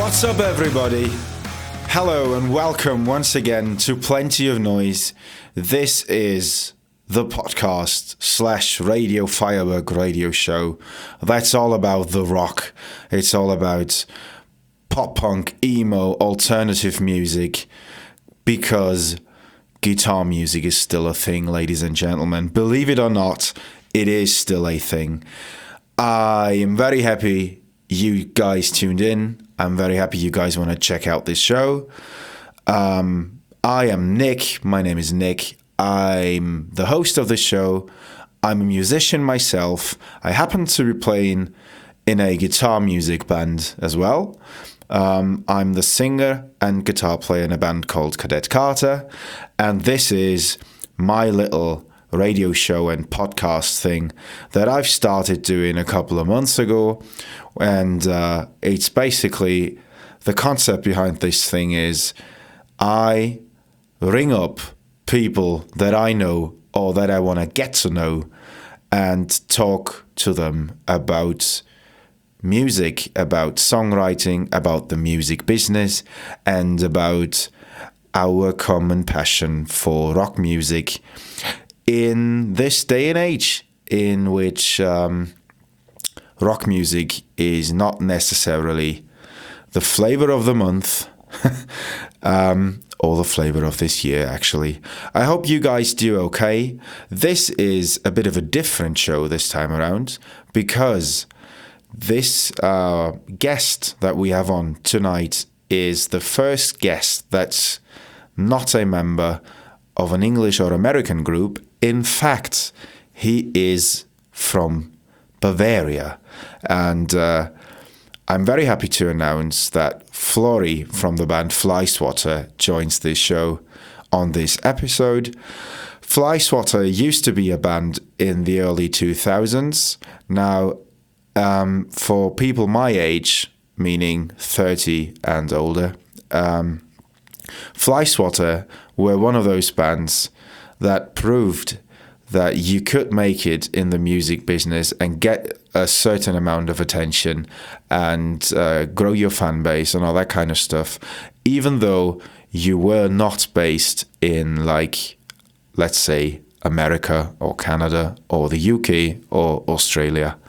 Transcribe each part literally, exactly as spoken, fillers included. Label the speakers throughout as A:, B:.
A: What's up, everybody? Hello and welcome once again to Plenty of Noise. This is the podcast slash Radio Firework radio show. That's all about the rock. It's all about pop punk, emo, alternative music, because guitar music is still a thing, ladies and gentlemen. Believe it or not, it is still a thing. I am very happy you guys tuned in. I'm very happy you guys want to check out this show. Um, I am Nick. My name is Nick. I'm the host of this show. I'm a musician myself. I happen to be playing in a guitar music band as well. Um, I'm the singer and guitar player in a band called Cadet Carter. And this is my little radio show and podcast thing that I've started doing a couple of months ago. And uh, it's basically, the concept behind this thing is I ring up people that I know or that I want to get to know and talk to them about music, about songwriting, about the music business, and about our common passion for rock music in this day and age in which um, rock music is not necessarily the flavor of the month um, or the flavor of this year, actually. I hope you guys do okay. This is a bit of a different show this time around because this uh, guest that we have on tonight is the first guest that's not a member of an English or American group. In fact, he is from Bavaria. And uh, I'm very happy to announce that Flory from the band Flyswatter joins this show on this episode. Flyswatter used to be a band in the early two thousands. Now, um, for people my age, meaning thirty and older, um, Flyswatter were one of those bands that proved that you could make it in the music business and get a certain amount of attention and uh, grow your fan base and all that kind of stuff, even though you were not based in, like, let's say, America or Canada or the U K or Australia.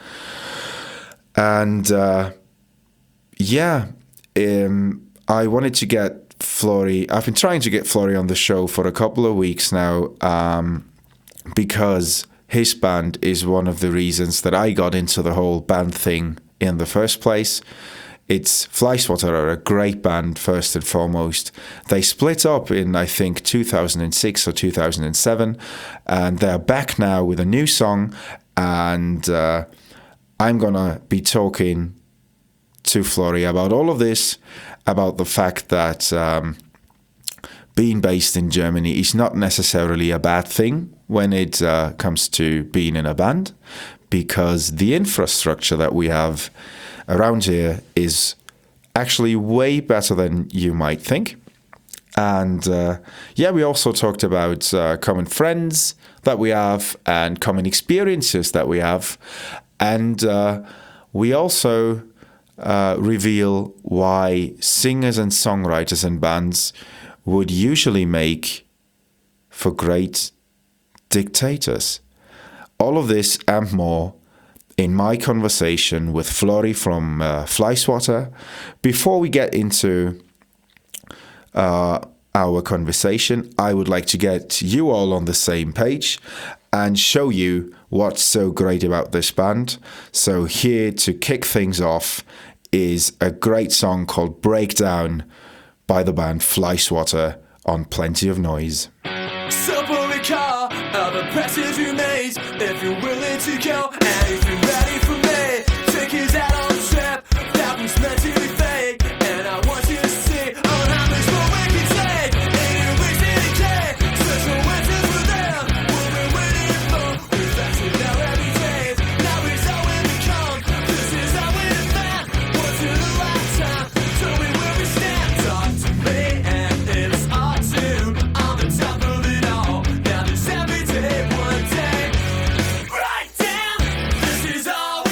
A: And uh, yeah, um, I wanted to get Flory. I've been trying to get Flory on the show for a couple of weeks now, um, because his band is one of the reasons that I got into the whole band thing in the first place. It's Flyswatter are a great band, first and foremost. They split up in, I think, two thousand six or two thousand seven, and they're back now with a new song, and uh, I'm gonna be talking to Flory about all of this, about the fact that um, being based in Germany is not necessarily a bad thing when it uh, comes to being in a band, because the infrastructure that we have around here is actually way better than you might think. And uh, yeah, we also talked about uh, common friends that we have and common experiences that we have. And uh, we also uh, reveal why singers and songwriters and bands would usually make for great dictators. All of this and more in my conversation with Flory from uh, Flyswatter. Before we get into uh, our conversation, I would like to get you all on the same page and show you what's so great about this band. So here to kick things off is a great song called Breakdown by the band Flyswatter on Plenty of Noise.
B: Simple car of the passage you made. If you're willing to go and if you're ready for me, take us out on a trip that was meant to be fake. And I want you to see on how much more we can take. Ain't it wasting a day? Such a winter for them. We've been waiting for. We've lasted now every day. Now it's how we become. This is how we found. Once in a lifetime. Tell me where we stand. Talk to me and it's our tune. On the top of it all. Now there's every day, one day. Right down. This is all.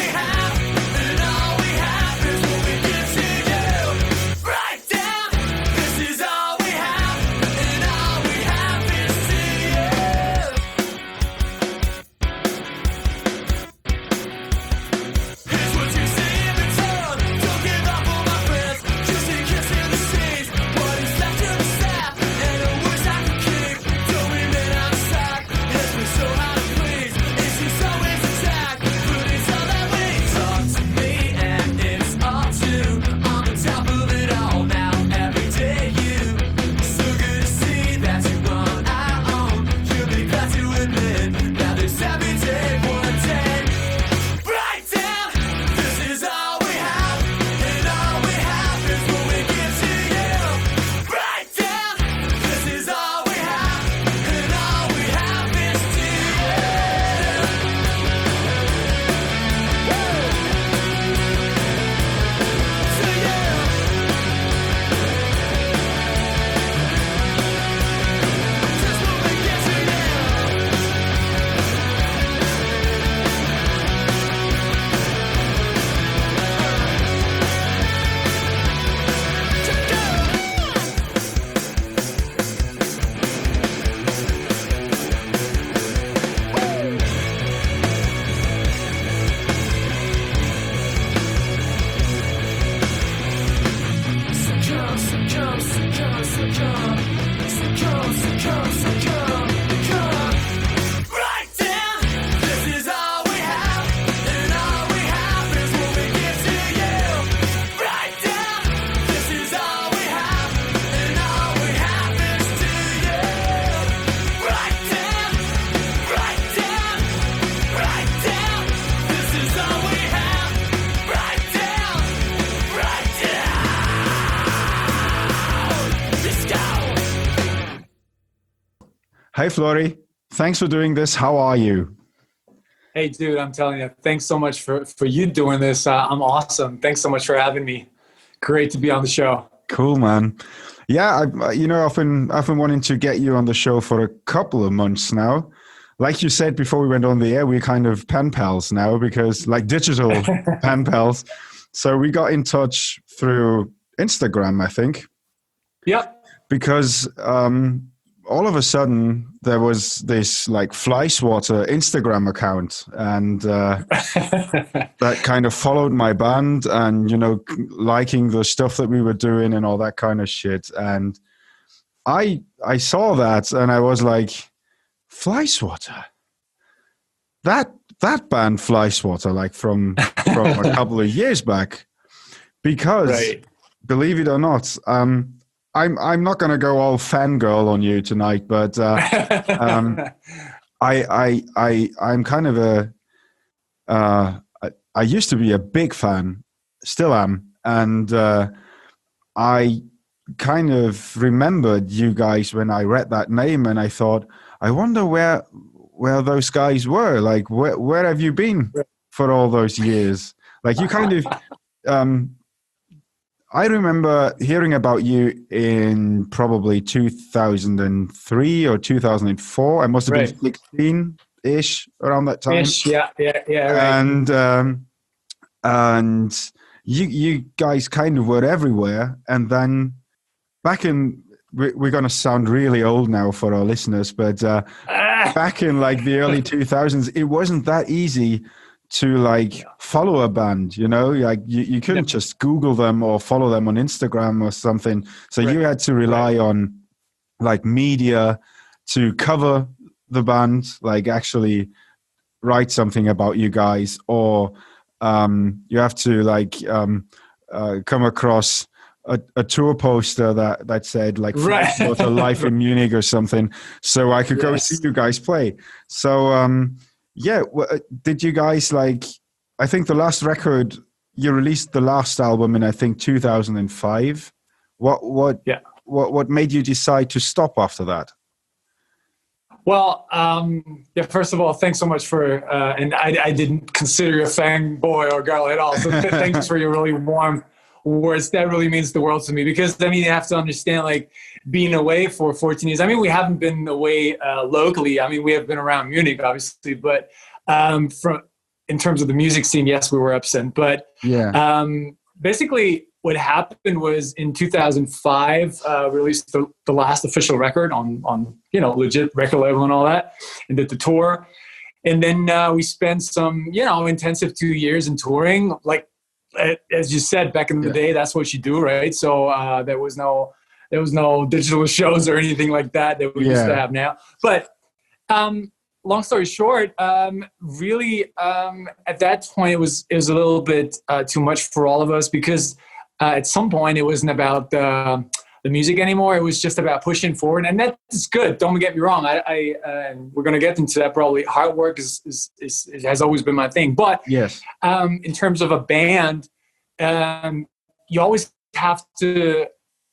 A: Hi, Flory. Thanks for doing this. How are you?
C: Hey, dude, I'm telling you, thanks so much for, for you doing this. Uh, I'm awesome. Thanks so much for having me. Great to be on the show.
A: Cool, man. Yeah, I, you know, I've been, I've been wanting to get you on the show for a couple of months now. Like you said before we went on the air, we're kind of pen pals now because like digital pen pals. So we got in touch through Instagram, I think.
C: Yep.
A: Because um, all of a sudden there was this like Fly Swatter Instagram account, and uh, that kind of followed my band, and you know, liking the stuff that we were doing and all that kind of shit. And I I saw that and I was like, Fly Swatter, that that band Fly Swatter, like from from a couple of years back, because
C: right.
A: Believe it or not, um, I'm I'm not going to go all fangirl on you tonight, but uh, um, I I I I'm kind of a uh, I, I used to be a big fan, still am, and uh, I kind of remembered you guys when I read that name, and I thought, I wonder where where those guys were. Like, where where have you been for all those years? Like, you kind of. Um, I remember hearing about you in probably two thousand three or two thousand four. I must have
C: right.
A: been sixteen-ish around that time.
C: Ish, yeah, yeah, yeah. Right.
A: And um, and you you guys kind of were everywhere. And then back in, we're going to sound really old now for our listeners, but uh, ah. back in like the early two thousands, it wasn't that easy to like follow a band, you know, like you, you couldn't yep. just Google them or follow them on Instagram or something. So right. you had to rely right. on like media to cover the band, like actually write something about you guys, or um, you have to like um, uh, come across a, a tour poster that, that said like
C: right.
A: a life in Munich or something. So I could yes. go see you guys play. So, um, yeah, did you guys like, I think the last record, you released the last album in, I think, two thousand five. What what
C: yeah.
A: what what made you decide to stop after that?
C: Well, um, yeah, first of all, thanks so much for, uh, and I, I didn't consider you a fanboy or girl at all, so th- thanks for your really warm words. That really means the world to me, because, I mean, you have to understand, like, being away for fourteen years. I mean, we haven't been away uh, locally. I mean, we have been around Munich, obviously, but um, from in terms of the music scene, yes, we were absent. But
A: yeah,
C: um, basically, what happened was in two thousand five, uh, released the, the last official record on on you know legit record label and all that, and did the tour, and then uh, we spent some you know intensive two years in touring, like. As you said, back in the yeah. day, that's what you do, right? So uh, there was no, there was no digital shows or anything like that that we yeah. used to have now. But um, long story short, um, really, um, at that point, it was it was a little bit uh, too much for all of us, because uh, at some point it wasn't about the the music anymore. It was just about pushing forward, and that's good. Don't get me wrong. I, I uh, we're gonna get into that probably. Hard work is, is, is, is has always been my thing, but
A: yes,
C: um, in terms of a band, um, you always have to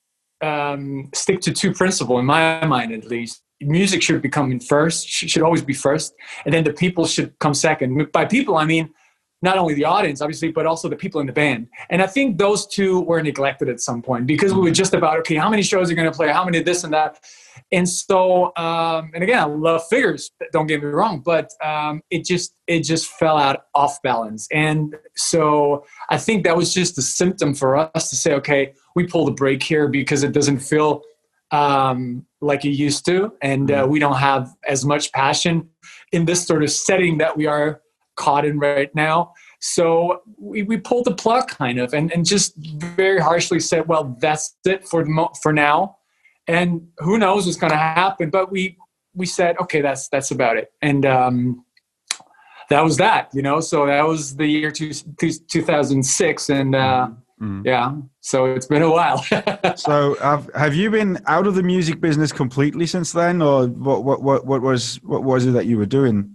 C: um, stick to two principles, in my mind at least. Music should be coming first, should always be first, and then the people should come second. By people, I mean not only the audience, obviously, but also the people in the band. And I think those two were neglected at some point, because we were just about, okay, how many shows are going to play? How many this and that? And so, um, and again, I love figures, don't get me wrong, but um, it just it just fell out off balance. And so I think that was just a symptom for us to say, okay, we pull the brake here, because it doesn't feel um, like it used to. And uh, we don't have as much passion in this sort of setting that we are caught in right now. So we, we pulled the plug kind of, and, and just very harshly said, well, that's it for for now. And who knows what's going to happen. But we we said, okay, that's that's about it. And um, that was that, you know. So that was the year two, two thousand six. And uh, mm. yeah, so it's been a while.
A: So have, have you been out of the music business completely since then? Or what, what, what, what, was, what was it that you were doing?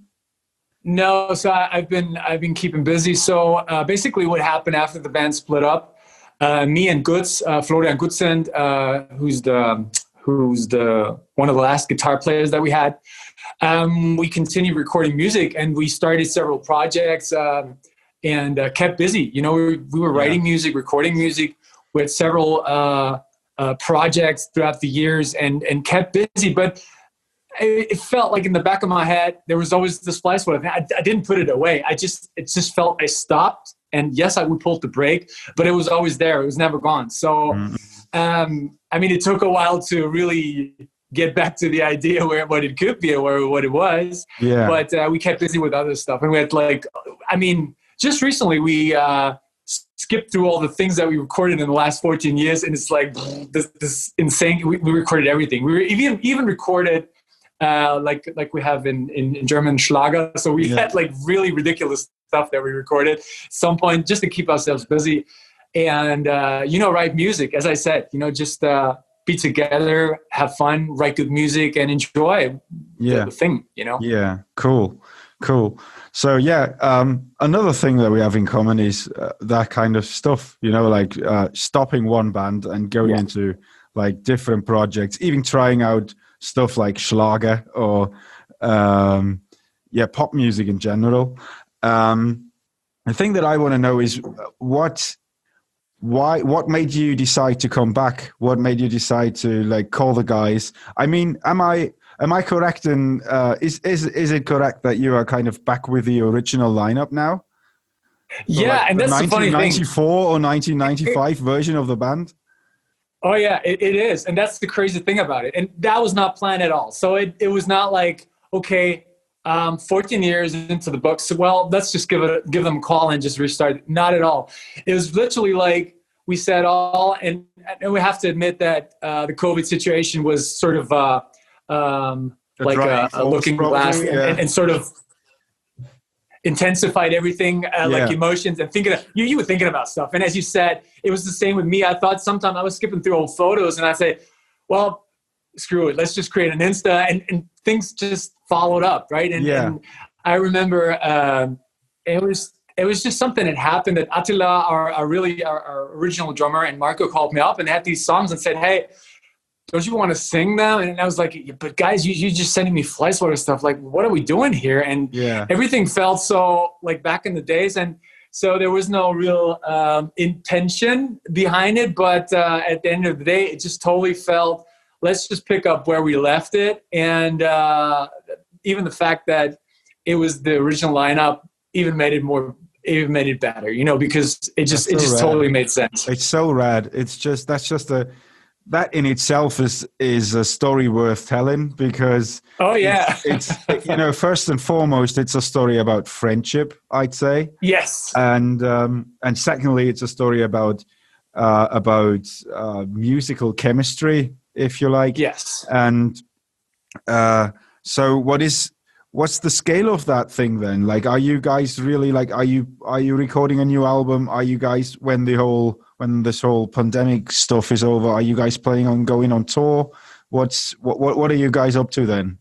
C: No, so I, I've been I've been keeping busy. So uh, basically, what happened after the band split up, uh, me and Guts, uh, Florian Gutzend, uh, who's the who's the one of the last guitar players that we had. Um, we continued recording music, and we started several projects um, and uh, kept busy. You know, we, we were writing yeah. music, recording music with several uh, uh, projects throughout the years, and and kept busy. But it, it felt like in the back of my head there was always this fly swat. I, I didn't put it away. I just it just felt I stopped. And yes, I would pull the brake, but it was always there. It was never gone. So, um, I mean, it took a while to really get back to the idea where what it could be or what it was.
A: Yeah.
C: But uh, we kept busy with other stuff. And we had like, I mean, just recently we uh, skipped through all the things that we recorded in the last fourteen years. And it's like this, this insane, we, we recorded everything. We were even, even recorded uh, like, like we have in, in, in German Schlager. So we yeah. had like really ridiculous stuff that we recorded at some point just to keep ourselves busy and, uh, you know, write music. As I said, you know, just uh, be together, have fun, write good music and enjoy
A: yeah.
C: the, the thing, you know?
A: Yeah, cool, cool. So, yeah, um, another thing that we have in common is uh, that kind of stuff, you know, like uh, stopping one band and going yeah. into like different projects, even trying out stuff like Schlager or, um, yeah, pop music in general. Um, the thing that I want to know is what, why, what made you decide to come back? What made you decide to like call the guys? I mean, am I, am I correct in, uh, is, is, is it correct that you are kind of back with the original lineup now? So
C: yeah.
A: like
C: and that's the funny thing.
A: nineteen ninety-four or nineteen ninety-five version of the band?
C: Oh yeah, it, it is. And that's the crazy thing about it. And that was not planned at all. So it, it was not like, okay, Um, fourteen years into the books. Well, let's just give it, give them a call and just restart. Not at all. It was literally like we said all, and, and we have to admit that uh, the COVID situation was sort of uh, um, like a, a looking glass yeah. and, and sort of intensified everything, uh, yeah. like emotions and thinking. Of, you you were thinking about stuff, and as you said, it was the same with me. I thought sometime I was skipping through old photos, and I say, well, screw it, let's just create an Insta, and, and things just followed up, right? And,
A: yeah.
C: and I remember um, it was it was just something that happened that Attila, our, our really our, our original drummer, and Marco called me up and had these songs and said, "Hey, don't you want to sing them?" And I was like, "But guys, you you just sending me fly swatter stuff. Like, what are we doing here?" And
A: yeah.
C: everything felt so like back in the days, and so there was no real um, intention behind it. But uh, at the end of the day, it just totally felt. Let's just pick up where we left it. And uh, even the fact that it was the original lineup even made it more, even made it better, you know, because it just, so it just rad. Totally made sense.
A: It's so rad. It's just, that's just a, that in itself is, is a story worth telling because
C: oh yeah,
A: it's, it's you know, first and foremost, it's a story about friendship, I'd say.
C: Yes.
A: And, um, and secondly, it's a story about, uh, about uh, musical chemistry, if you like.
C: Yes.
A: And uh, so what is, what's the scale of that thing then? Like, are you guys really like, are you, are you recording a new album? Are you guys, when the whole, when this whole pandemic stuff is over, are you guys planning on going on tour? What's, what, what, what are you guys up to then?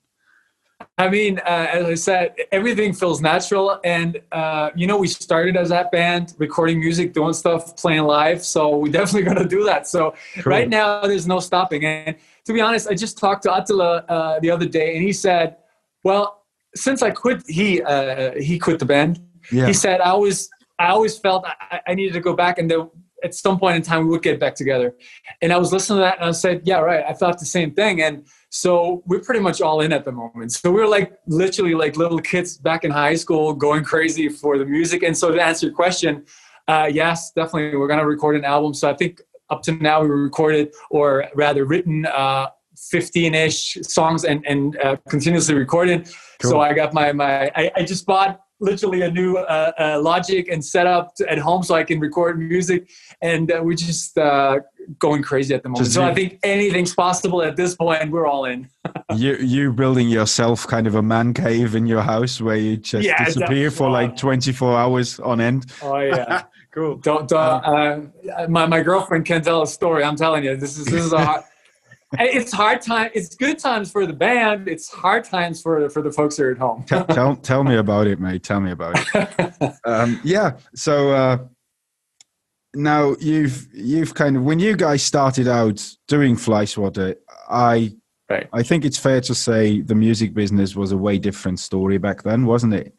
C: I mean, uh, as I said, everything feels natural. And, uh, you know, we started as that band, recording music, doing stuff, playing live. So we're definitely going to do that. So cool. Right now, there's no stopping. And to be honest, I just talked to Attila uh, the other day, and he said, well, since I quit, he uh, he quit the band. Yeah. He said, I always, I always felt I, I needed to go back, and there, at some point in time, we would get back together. And I was listening to that, and I said, yeah, right. I thought the same thing. And so we're pretty much all in at the moment. So we're like literally like little kids back in high school going crazy for the music. And so to answer your question, uh, yes, definitely we're going to record an album. So I think up to now we recorded or rather written uh, fifteen-ish songs and, and uh, continuously recorded. Cool. So I got my, my I, I just bought literally a new uh, uh, Logic and setup to, at home so I can record music. And uh, we're just uh, going crazy at the moment. Just so you, I think anything's possible at this point. We're all in.
A: you you building yourself kind of a man cave in your house where you just yeah, disappear for like twenty-four hours on end.
C: Oh yeah,
A: cool.
C: Don't, don't uh, my my girlfriend can tell a story. I'm telling you, this is this is a hard, it's hard time. It's good times for the band. It's hard times for for the folks who are at home.
A: tell, tell tell me about it, mate. Tell me about it. um, yeah. So. Uh, now you've you've kind of when you guys started out doing Fleischwater, I
C: Right.
A: I think it's fair to say the music business was a way different story back then, wasn't it?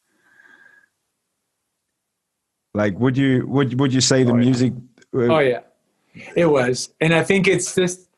A: Like, would you would would you say the
C: Oh, yeah.
A: music? Uh,
C: Oh yeah, it was, and I think it's just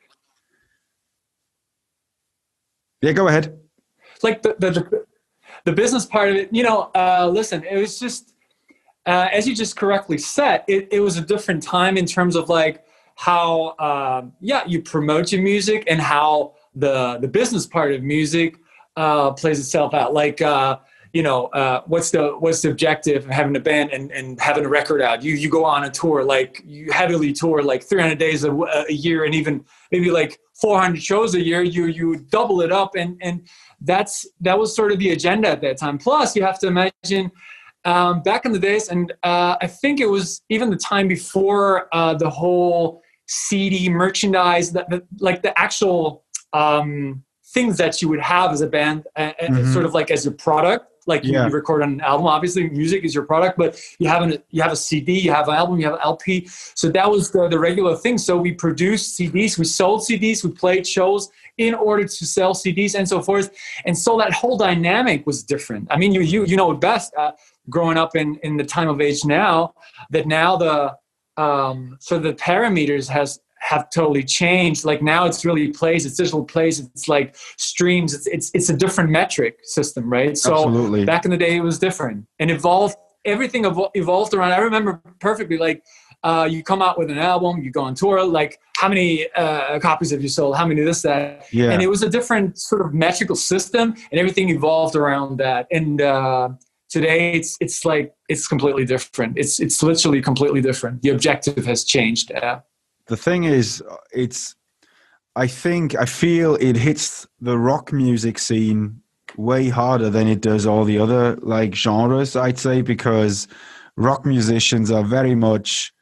A: yeah, go ahead.
C: like the the the, the business part of it. You know, uh, listen, it was just uh, as you just correctly said, it, it was a different time in terms of like how um, yeah you promote your music and how the the business part of music uh, plays itself out. Like uh, you know, uh, what's the what's the objective of having a band and, and having a record out? You you go on a tour, like you heavily tour like three hundred days a, a year, and even maybe like four hundred shows a year. You you double it up, and and that's that was sort of the agenda at that time. Plus, you have to imagine um, back in the days, and uh, I think it was even the time before uh, the whole C D merchandise, that like the actual um, things that you would have as a band, uh,
A: Mhm.
C: sort of like as your product. Like you,
A: Yeah.
C: you record on an album, obviously music is your product, but you have an you have a C D, you have an album, you have an L P. So that was the, the regular thing. So we produced C Ds, we sold C Ds, we played shows in order to sell C Ds and so forth. And so that whole dynamic was different. I mean, you you you know it best, uh, growing up in in the time of age now, that now the um, so the parameters has have totally changed. Like now it's really plays, it's digital plays, it's like streams, it's it's it's a different metric system, right? So
A: Absolutely.
C: back in the day it was different and evolved. Everything evol- evolved around. I remember perfectly, like uh, you come out with an album, you go on tour, like how many uh, copies have you sold? How many this, that?
A: Yeah.
C: And it was a different sort of metrical system, and everything evolved around that. And uh, today it's it's like it's completely different. It's it's literally completely different. The objective has changed. Uh,
A: The thing is, it's, I think, I feel it hits the rock music scene way harder than it does all the other like genres, I'd say, because rock musicians are very much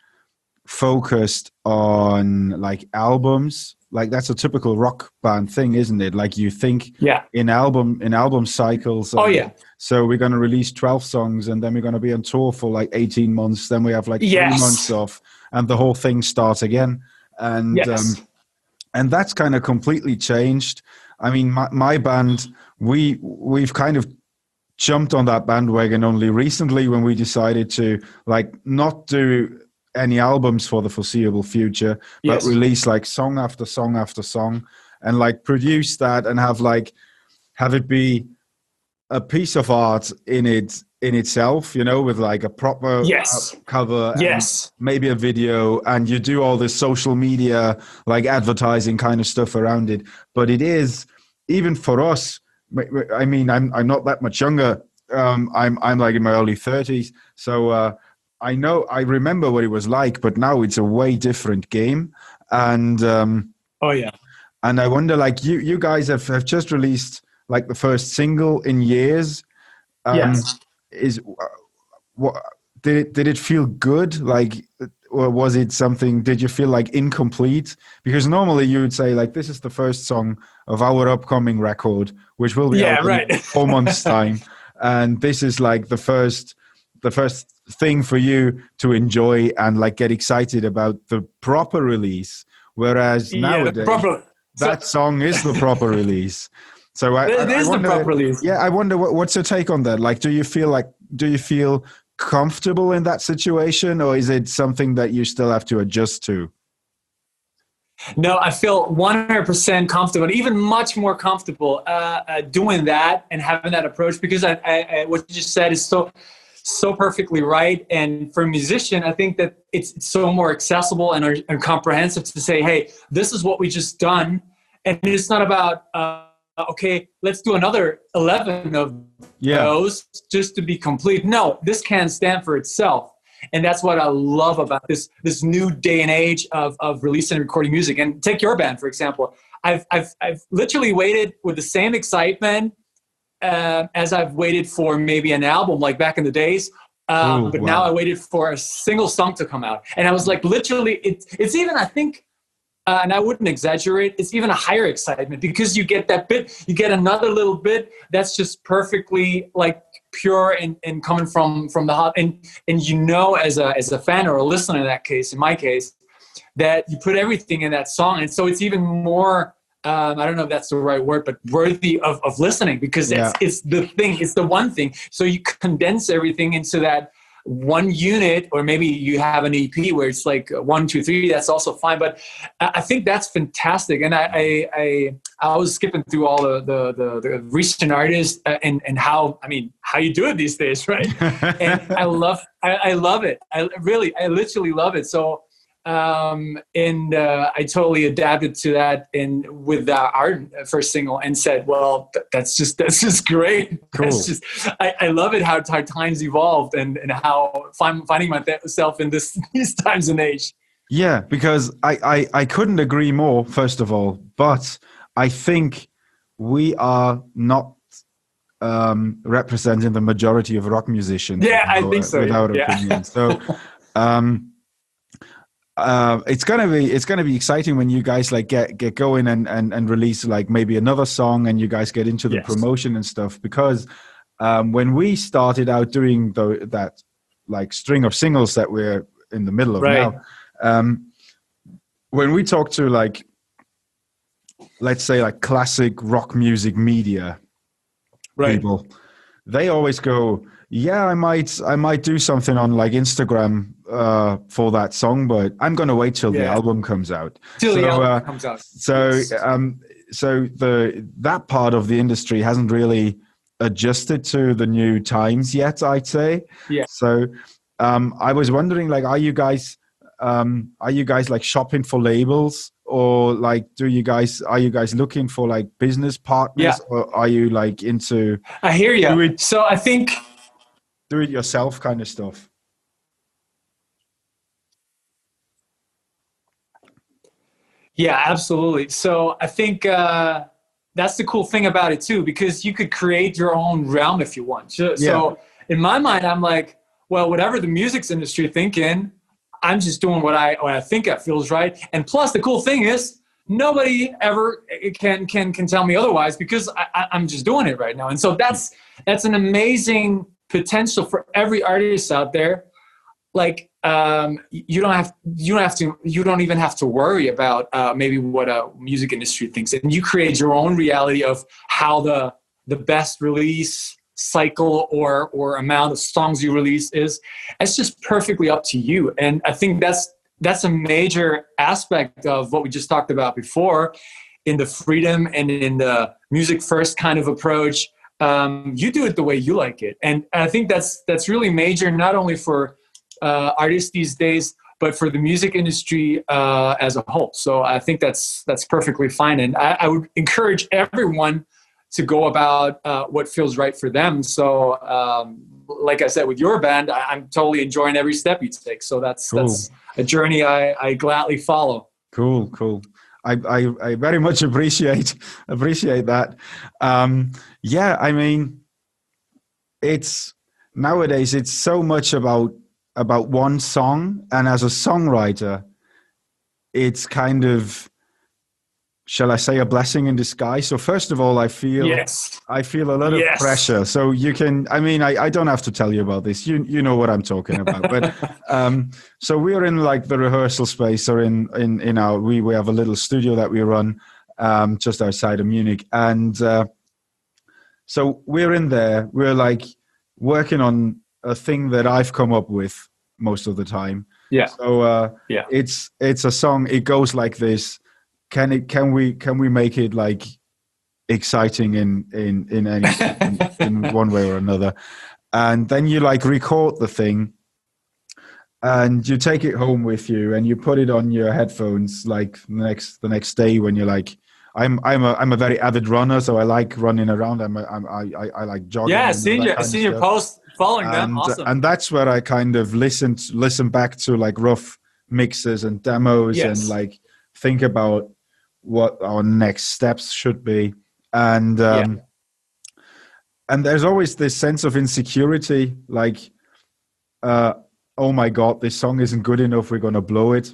A: focused on like albums. Like that's a typical rock band thing, isn't it? Like you think
C: yeah.
A: in album in album cycles.
C: Oh
A: and
C: yeah.
A: So we're going to release twelve songs, and then we're going to be on tour for like eighteen months. Then we have like three
C: Yes.
A: months off, and the whole thing starts again. And
C: Yes.
A: um, and that's kind of completely changed. I mean, my, my band, we we've kind of jumped on that bandwagon only recently when we decided to like not do any albums for the foreseeable future, but
C: Yes.
A: release like song after song after song, and like produce that and have like have it be a piece of art in it in itself, you know, with like a proper
C: Yes.
A: cover, and
C: Yes.
A: maybe a video, and you do all this social media like advertising kind of stuff around it. But it is, even for us, I mean, I'm I'm not that much younger. Um, I'm I'm like in my early thirties, so uh, I know I remember what it was like. But now it's a way different game, and um,
C: Oh yeah.
A: and I wonder, like you you guys have, have just released like the first single in years. Um,
C: Yes.
A: Is what did it did it feel good? Like, or was it something? Did you feel like incomplete? Because normally you would say like, this is the first song of our upcoming record, which will be
C: Yeah,
A: out in
C: right.
A: four months time, and this is like the first the first thing for you to enjoy and like get excited about the proper release. Whereas
C: Yeah,
A: nowadays,
C: the proper,
A: that song is the proper release. So I,
C: it
A: I,
C: is
A: I wonder,
C: the proper release.
A: yeah, I wonder what, what's your take on that? Like, do you feel like, do you feel comfortable in that situation, or is it something that you still have to adjust to?
C: No, I feel one hundred percent comfortable, even much more comfortable uh, uh, doing that and having that approach, because I, I, I, what you just said is so so perfectly right. And for a musician, I think that it's, it's so more accessible and, and comprehensive to say, hey, this is what we just done. And it's not about, uh, okay, let's do another eleven of
A: Yeah.
C: those just to be complete. No, this can stand for itself. And that's what I love about this this new day and age of, of releasing and recording music. And take your band, for example. I've I've I've literally waited with the same excitement uh, as I've waited for maybe an album, like back in the days. Um,
A: Ooh,
C: but
A: wow.
C: now I waited for a single song to come out, and I was like, literally, it's it's even I think. Uh, and I wouldn't exaggerate, it's even a higher excitement because you get that bit, you get another little bit that's just perfectly like pure and, and coming from from the heart, and and you know, as a as a fan or a listener in that case, in my case, that you put everything in that song, and so it's even more. Um, I don't know if that's the right word, but worthy of, of listening, because it's,
A: Yeah.
C: it's the thing, it's the one thing. So you condense everything into that one unit, or maybe you have an E P where it's like one, two, three. That's also fine. But I, I think that's fantastic. And I, I, I, I was skipping through all the the, the, the recent artists uh, and and how I mean how you do it these days, right? And I love I, I love it. I really I literally love it. So. Um, and uh, I totally adapted to that in with uh, our first single and said, well, th- that's just that's just great.
A: Cool.
C: That's just I, I love it how, how times evolved and, and how I'm finding myself in this these times and age.
A: Yeah, because I, I, I couldn't agree more, first of all, but I think we are not um, representing the majority of rock musicians.
C: Yeah, I
A: our,
C: think so.
A: Without
C: Yeah.
A: opinion. So um, uh, it's gonna be it's gonna be exciting when you guys like get, get going and, and, and release like maybe another song and you guys get into the
C: Yes.
A: promotion and stuff. Because um, when we started out doing the, that like string of singles that we're in the middle of
C: Right.
A: now. Um, when we talk to like, let's say like classic rock music media
C: Right.
A: people, they always go, yeah, I might, I might do something on like Instagram uh, for that song, but I'm going to wait till the
C: Yeah.
A: album comes out.
C: Till the
A: So,
C: album
A: uh,
C: comes out.
A: So,
C: Yes.
A: um, so the, that part of the industry hasn't really adjusted to the new times yet, I'd say.
C: Yeah.
A: So, um, I was wondering, like, are you guys, um, are you guys like shopping for labels, or like, do you guys, are you guys looking for like business partners,
C: Yeah.
A: or are you like into
C: I hear
A: Do
C: you.
A: it-
C: So I think
A: do it yourself kind of stuff?
C: Yeah, absolutely. So I think uh, that's the cool thing about it too, because you could create your own realm if you want. So, so in my mind, I'm like, well, whatever the music's industry thinking, I'm just doing what I what I think that feels right. And plus, the cool thing is, nobody ever can can can tell me otherwise, because I, I, I'm just doing it right now. And so that's that's an amazing potential for every artist out there. Like, um, you don't have you don't have to you don't even have to worry about uh, maybe what a music industry thinks, and you create your own reality of how the the best release cycle or or amount of songs you release is. It's just perfectly up to you, and I think that's that's a major aspect of what we just talked about before, in the freedom and in the music first kind of approach. Um, you do it the way you like it, and I think that's that's really major, not only for uh, artists these days, but for the music industry uh, as a whole. So I think that's that's perfectly fine, and I, I would encourage everyone to go about uh, what feels right for them. So, um, like I said, with your band, I, I'm totally enjoying every step you take. So that's
A: Cool.
C: that's a journey I, I gladly follow.
A: Cool, cool. I, I, I very much appreciate appreciate that. Um, yeah, I mean, it's nowadays it's so much about about one song, and as a songwriter, it's kind of, shall I say, a blessing in disguise. So first of all, I feel
C: Yes.
A: I feel a lot of
C: Yes.
A: pressure. So you can, I mean, I, I don't have to tell you about this. You you know what I'm talking about. But um, so we're in like the rehearsal space, or in in in our we we have a little studio that we run um, just outside of Munich, and uh, so we're in there. We're like working on a thing that I've come up with most of the time.
C: Yeah.
A: So uh,
C: Yeah.
A: it's it's a song. It goes like this. Can it? Can we? Can we make it like exciting in in in any in, in one way or another? And then you like record the thing, and you take it home with you, and you put it on your headphones like the next the next day when you're like. I'm I'm a I'm a very avid runner, so I like running around. I'm, a, I'm I I I like jogging.
C: Yeah,
A: and
C: seen
A: that
C: your
A: kind of
C: seen your
A: stuff.
C: post following them.
A: And,
C: Awesome.
A: and that's where I kind of listen to, listen back to like rough mixes and demos,
C: Yes.
A: and like think about what our next steps should be. And um, and there's always this sense of insecurity, like, uh, oh my God, this song isn't good enough. We're gonna blow it.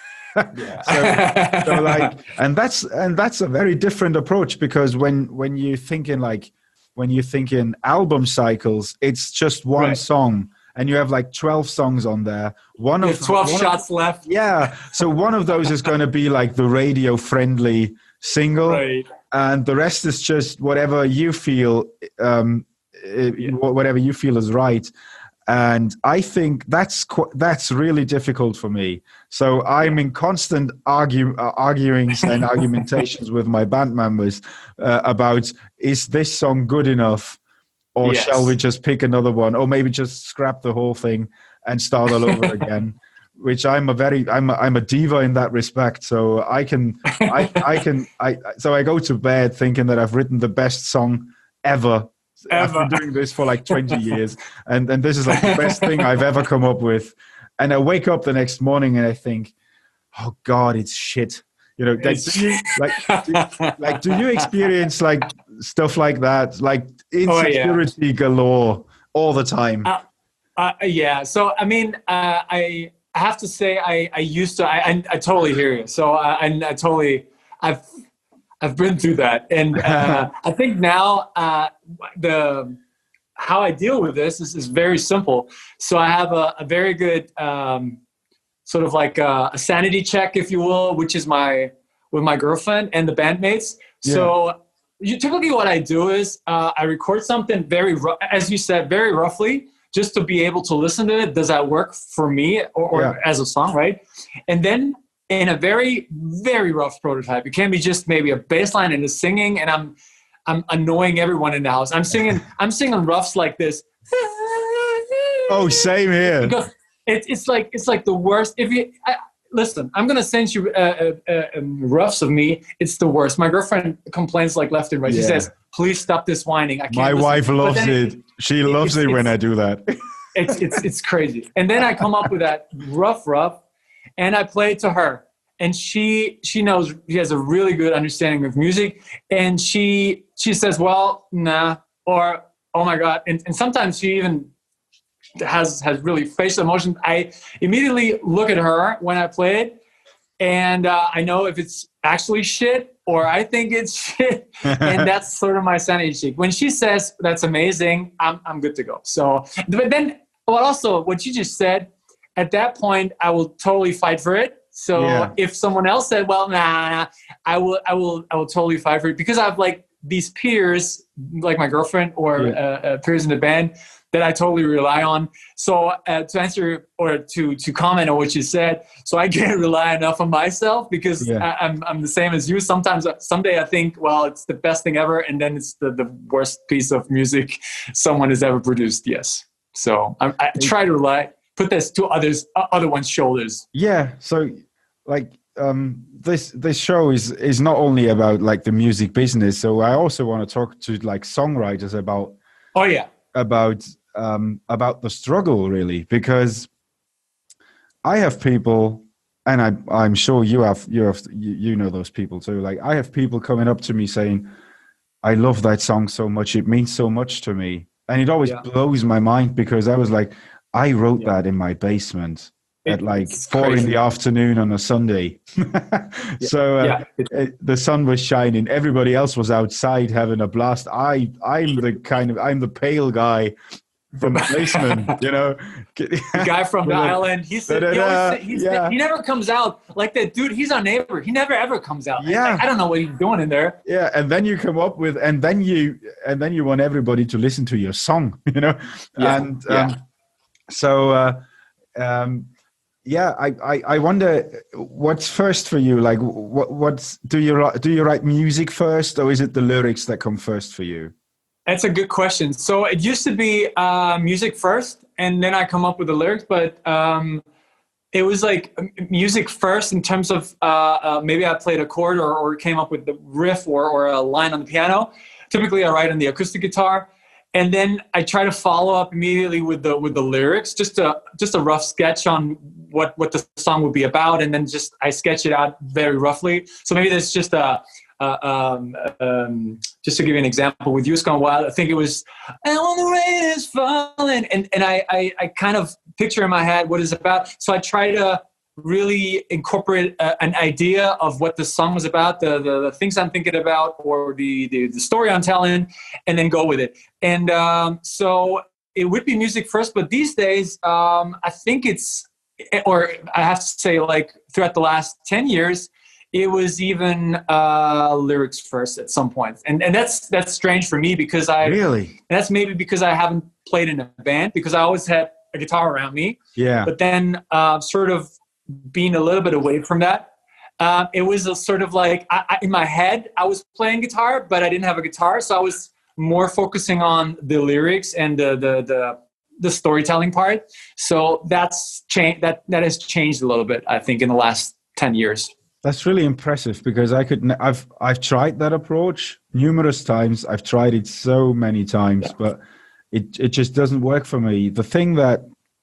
C: Yeah.
A: so, so like, and that's and that's a very different approach, because when when you're thinking like, when you think in album cycles, it's just one
C: Right.
A: song, and you have like twelve songs on there. One
C: You
A: of
C: have twelve
A: one of-
C: shots left.
A: yeah. So one of those is going to be like the radio friendly single,
C: Right.
A: and the rest is just whatever you feel, um, eh,
C: Yeah.
A: whatever you feel is right. And I think that's qu- that's really difficult for me. So I'm in constant argue uh, arguings and argumentations with my band members uh, about, is this song good enough, or
C: Yes.
A: shall we just pick another one, or maybe just scrap the whole thing and start all over again. Which I'm a very I'm a, I'm a diva in that respect. So I can I I can I so I go to bed thinking that I've written the best song ever.
C: Ever.
A: I've been doing this for like twenty years, and and this is like the best thing I've ever come up with. And I wake up the next morning and I think, oh God, it's shit. You know, like,
C: It's-
A: do you, like, do, like, do you experience like stuff like that, like
C: Oh, yeah.
A: insecurity galore all the time?
C: Uh, uh, yeah. So I mean, uh, I I have to say, I I used to. I I, I totally hear you. So I, I I totally I've I've been through that, and uh, I think now uh, the how I deal with this is, is very simple. So I have a, a very good um, sort of like a, a sanity check, if you will, which is my with my girlfriend and the bandmates. So you, typically what I do is uh, I record something very, ru- as you said, very roughly, just to be able to listen to it. Does that work for me or, or
A: Yeah.
C: as a song, right? And then in a very, very rough prototype, it can be just maybe a bass line and a singing, and I'm I'm annoying everyone in the house. I'm singing, I'm singing roughs like this.
A: Oh, same here.
C: Because it's it's like it's like the worst. If you I, listen, I'm gonna send you uh, uh, uh, um, roughs of me. It's the worst. My girlfriend complains like left and right. She
A: Yeah.
C: says, "Please stop this whining." I can't.
A: My
C: listen."
A: wife
C: But
A: loves
C: then
A: it. She loves
C: it's-
A: it when
C: it's-
A: I do that.
C: It's it's it's crazy. And then I come up with that rough rough, and I play it to her. And she she knows, she has a really good understanding of music, and she she says, "Well, nah," or "Oh my God," and, and sometimes she even has has really facial emotion. I immediately look at her when I play it, and uh, I know if it's actually shit or I think it's shit, and that's sort of my sanity check. When she says that's amazing, I'm I'm good to go. So, but then, well, also what you just said, at that point, I will totally fight for it. So
A: Yeah.
C: if someone else said, "Well, nah, nah," I will, I will, I will totally fight for it, because I have like these peers, like my girlfriend or
A: Yeah.
C: uh, uh, peers in the band that I totally rely on. So uh, to answer or to to comment on what you said, so I can't rely enough on myself, because
A: Yeah.
C: I, I'm I'm the same as you. Sometimes, someday I think, well, it's the best thing ever, and then it's the, the worst piece of music someone has ever produced. Yes. So I, I try to rely, put this to others, uh, other one's shoulders.
A: Yeah. So, like, um, this this show is is not only about like the music business. So I also want to talk to like songwriters about
C: Oh yeah.
A: about um, about the struggle, really, because I have people, and I I'm sure you have you have you, you know those people too. Like, I have people coming up to me saying, "I love that song so much. It means so much to me," and it always
C: Yeah.
A: blows my mind, because I was like, I wrote
C: Yeah.
A: that in my basement at
C: It-
A: like
C: it's
A: four in
C: crazy.
A: the afternoon on a Sunday. So uh,
C: Yeah. It-
A: it, the sun was shining. Everybody else was outside having a blast. I I'm the kind of I'm the pale guy from the basement, you know.
C: the guy from the
A: Da-da-
C: island. He's, he,
A: da-da-da,
C: always, he's
A: yeah.
C: he never comes out like that dude. He's our neighbor. He never ever comes out.
A: Yeah.
C: Like, I don't know what he's doing in there.
A: Yeah, and then you come up with, and then you, and then you want everybody to listen to your song, you know,
C: Yeah,
A: and
C: yeah.
A: um, so, uh, um, yeah, I, I, I wonder what's first for you. Like, what, what's do you wri- do you write music first, or is it the lyrics that come first for you?
C: That's a good question. So it used to be uh, music first, and then I come up with the lyrics. But um, it was like m- music first in terms of uh, uh, maybe I played a chord or, or came up with the riff or, or a line on the piano. Typically, I write on the acoustic guitar, and then I try to follow up immediately with the with the lyrics, just a just a rough sketch on what what the song would be about, and then just I sketch it out very roughly. So maybe there's just a Uh, um, um, just to give you an example, with Youth Gone Wild, I think it was, and when the rain is falling, and, and I, I, I kind of picture in my head what it's about. So I try to really incorporate a, an idea of what the song was about, the, the, the things I'm thinking about, or the, the, the story I'm telling, and then go with it. And um, so it would be music first, but these days, um, I think it's, or I have to say, like throughout the last ten years, it was even uh, lyrics first at some point. And and that's that's strange for me because I
A: Really?
C: that's maybe because I haven't played in a band, because I always had a guitar around me.
A: Yeah.
C: But then uh, sort of being a little bit away from that, uh, it was a sort of like I, I, in my head, I was playing guitar, but I didn't have a guitar. So I was more focusing on the lyrics and the the the, the storytelling part. So that's changed. That that has changed a little bit, I think, in the last ten years.
D: That's really impressive because I could. I've I've tried that approach numerous times. I've tried it so many times, yeah. but it it just doesn't work for me. The thing that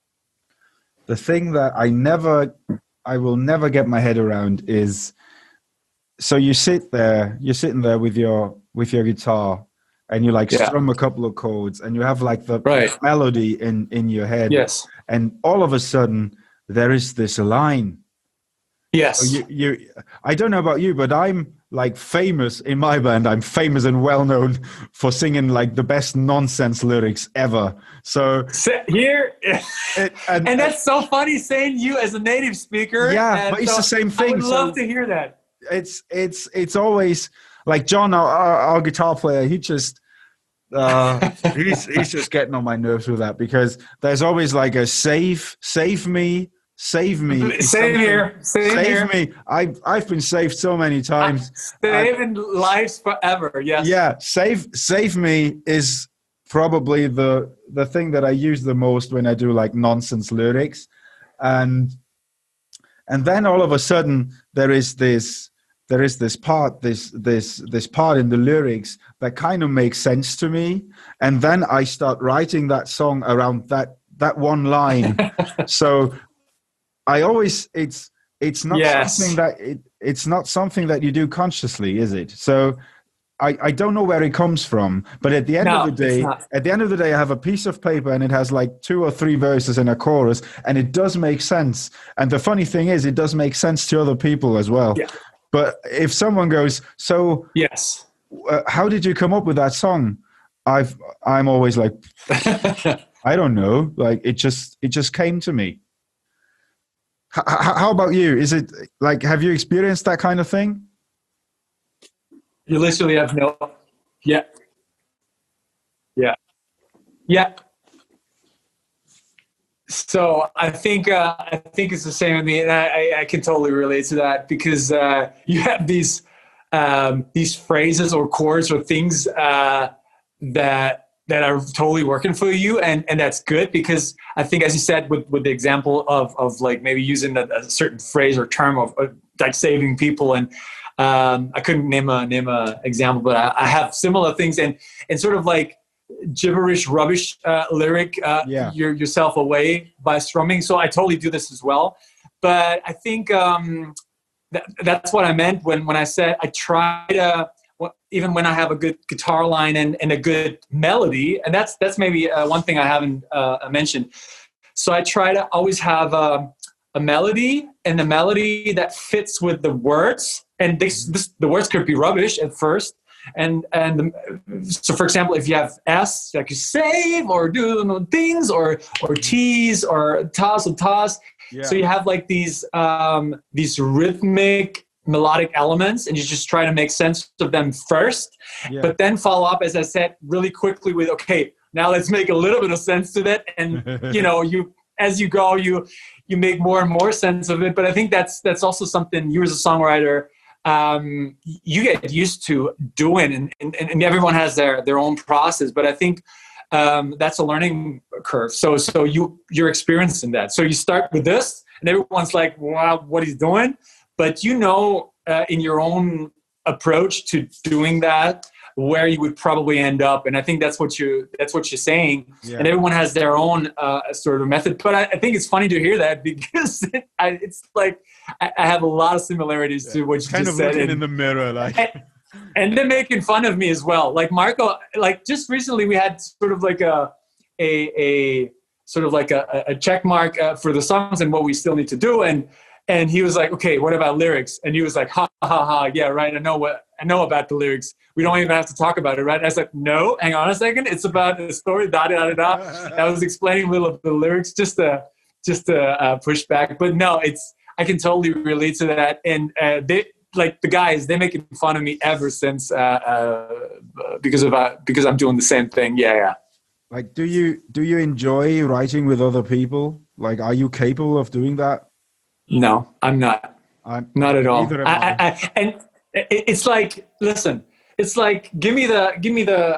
D: the thing that I never, I will never get my head around is. So you sit there, you're sitting there with your with your guitar, and you like yeah. strum a couple of chords, and you have like the
C: right.
D: melody in in your head.
C: Yes.
D: And all of a sudden, there is this line.
C: Yes.
D: You, you, I don't know about you, but I'm like famous in my band. I'm famous and well known for singing like the best nonsense lyrics ever. So
C: here,
D: it, and,
C: and that's so funny saying you as a native speaker.
D: Yeah, but it's
C: so
D: the same thing.
C: I would love
D: so
C: to hear that.
D: It's it's it's always like John, our, our, our guitar player. He just uh, he's he's just getting on my nerves with that because there's always like a save, save me. Save me.
C: Same here. Same
D: save
C: here.
D: me. I've I've been saved so many times.
C: Saving I, lives forever. Yes.
D: Yeah. Save save me is probably the the thing that I use the most when I do like nonsense lyrics, and and then all of a sudden there is this there is this part this this this part in the lyrics that kind of makes sense to me, and then I start writing that song around that that one line. So. I always it's it's not
C: yes.
D: something that it, it's not something that you do consciously, is it? So I, I don't know where it comes from, but at the end
C: no,
D: of the day, at the end of the day, I have a piece of paper and it has like two or three verses and a chorus, and it does make sense. And the funny thing is, it does make sense to other people as well.
C: Yeah.
D: But if someone goes, so
C: yes,
D: uh, how did you come up with that song? I've I'm always like, I don't know, like it just it just came to me. How about you? Is it like, have you experienced that kind of thing?
C: You literally have no, yeah. Yeah. Yeah. So I think, uh, I think it's the same with me. And I, I can totally relate to that because uh, you have these, um, these phrases or chords or things uh, that, that are totally working for you. And, and that's good because I think, as you said, with, with the example of, of like maybe using a, a certain phrase or term of, of like saving people. And um, I couldn't name a, name a example, but I, I have similar things and, and sort of like gibberish, rubbish uh, lyric, uh,
D: yeah.
C: you're yourself away by strumming. So I totally do this as well. But I think um, that, that's what I meant when, when I said I try to, even when I have a good guitar line and, and a good melody, and that's that's maybe uh, one thing I haven't uh, mentioned. So I try to always have a, a melody, and the melody that fits with the words. And this, this, the words could be rubbish at first. And and the, so, for example, if you have S, like you save or do things, or or tease or toss or toss. Yeah. So you have like these um, these rhythmic melodic elements, and you just try to make sense of them first, yeah. but then follow up, as I said, really quickly with, okay, now let's make a little bit of sense to that. And, you know, you, as you go, you, you make more and more sense of it. But I think that's, that's also something you as a songwriter, um, you get used to doing, and, and, and everyone has their, their own process. But I think um, that's a learning curve. So, so you, you're experiencing that. So you start with this and everyone's like, wow, what he's doing. But you know, uh, in your own approach to doing that, where you would probably end up, and I think that's what you that's what you're saying. Yeah. And everyone has their own uh, sort of method. But I, I think it's funny to hear that because it, I, it's like I, I have a lot of similarities yeah. to what you
D: kind
C: just
D: of
C: said.
D: looking
C: and,
D: in the mirror, like,
C: and, and they're making fun of me as well. Like Marco, like just recently we had sort of like a a a sort of like a, a check mark uh, for the songs and what we still need to do, and. And he was like, okay, what about lyrics? And he was like, ha, ha, ha, yeah, right. I know what I know about the lyrics. We don't even have to talk about it, right? And I was like, no, hang on a second. It's about the story, da, da, da, da. I was explaining a little of the lyrics just to, just to uh, push back. But no, it's, I can totally relate to that. And uh, they, like the guys, they're making fun of me ever since, uh, uh, because of, uh, because I'm doing the same thing. Yeah, yeah.
D: Like, do you, do you enjoy writing with other people? Like, are you capable of doing that?
C: No, I'm not.
D: I'm,
C: not at all.
D: Neither am
C: I,
D: I.
C: I, I, and it, it's like, listen, it's like, give me the, give me the,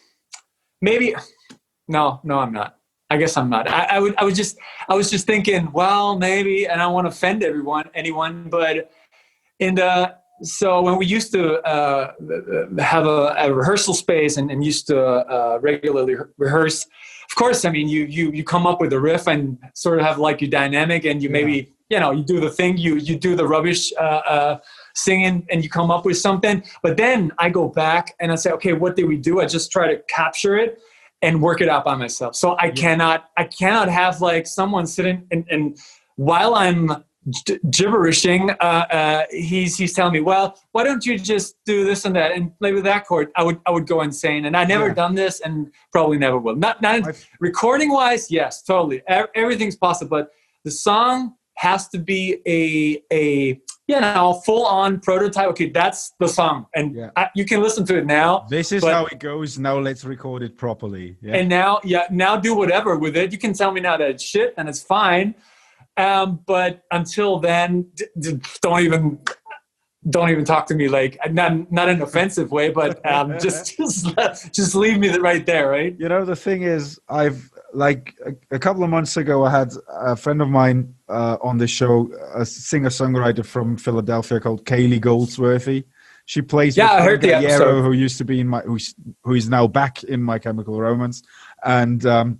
C: maybe, no, no, I'm not. I guess I'm not. I, I would, I was just, I was just thinking, well, maybe, and I don't want to offend everyone, anyone, but in the, so when we used to uh, have a, a rehearsal space and, and used to uh, regularly rehearse, of course, I mean, you, you, you come up with a riff and sort of have like your dynamic and you
D: Yeah.
C: maybe, you know, you do the thing, you, you do the rubbish uh, uh, singing and you come up with something. But then I go back and I say, okay, what did we do? I just try to capture it and work it out by myself. So I yeah. cannot, I cannot have like someone sitting and, and while I'm g- gibberishing, uh, uh, he's, he's telling me, well, why don't you just do this and that and play with that chord? I would, I would go insane. And I never
D: Yeah.
C: done this and probably never will. Not, not recording wise. Yes, totally. E- everything's possible, but the song has to be a, a, you know, full on prototype. Okay. That's the song. And
D: Yeah.
C: I, you can listen to it now.
D: This is
C: but,
D: how it goes. Now let's record it properly. Yeah.
C: And now, yeah, now do whatever with it. You can tell me now that it's shit and it's fine. Um, but until then, d- d- don't even, don't even talk to me like not, not in an offensive way, but um, just, just, just leave me right there. Right.
D: You know, the thing is, I've like a, a couple of months ago, I had a friend of mine uh, on the show, a singer-songwriter from Philadelphia called Kaylee Goldsworthy. She plays
C: yeah,
D: with
C: I heard the
D: Gallero,
C: episode.
D: who used to be in my, who's, who is now back in My Chemical Romance. And, um,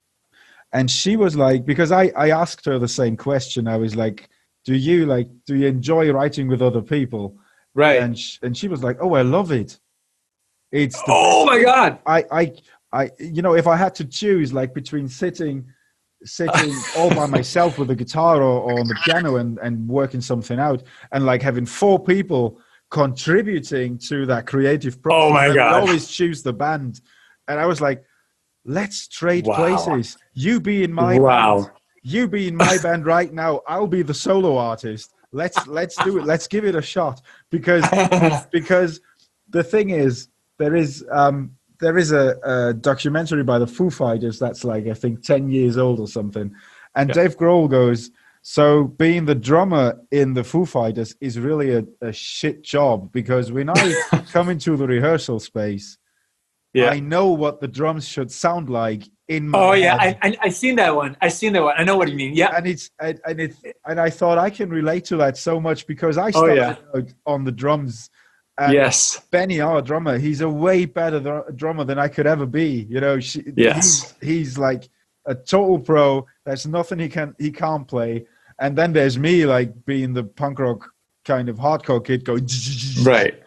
D: and she was like, because I, I asked her the same question. I was like, do you like, do you enjoy writing with other people?
C: Right.
D: And she, and she was like, oh, I love it. It's the
C: Oh my God.
D: I, I, I, you know, if I had to choose like between sitting, sitting all by myself with a guitar or, or on the piano and, and working something out and like having four people contributing to that creative process,
C: Oh my
D: I would
C: God.
D: always choose the band. And I was like, let's trade
C: Wow.
D: places. You be in my
C: Wow.
D: band. You be in my band right now. I'll be the solo artist. Let's let's do it. Let's give it a shot. Because because the thing is, there is um there is a, a documentary by the Foo Fighters that's like I think ten years old or something. And
C: Yeah.
D: Dave Grohl goes, so being the drummer in the Foo Fighters is really a, a shit job because when I come into the rehearsal space,
C: Yeah.
D: I know what the drums should sound like in my
C: Oh yeah,
D: head.
C: I, I I seen that one. I seen that one. I know what you mean. Yeah.
D: and it's and, and it and I thought I can relate to that so much because I
C: Oh,
D: started
C: yeah.
D: out on the drums. And
C: Yes.
D: Benny, our drummer, he's a way better dr- drummer than I could ever be. You know, she,
C: Yes.
D: he's, he's like a total pro. There's nothing he can he can't play. And then there's me, like being the punk rock kind of hardcore kid, going
C: Right.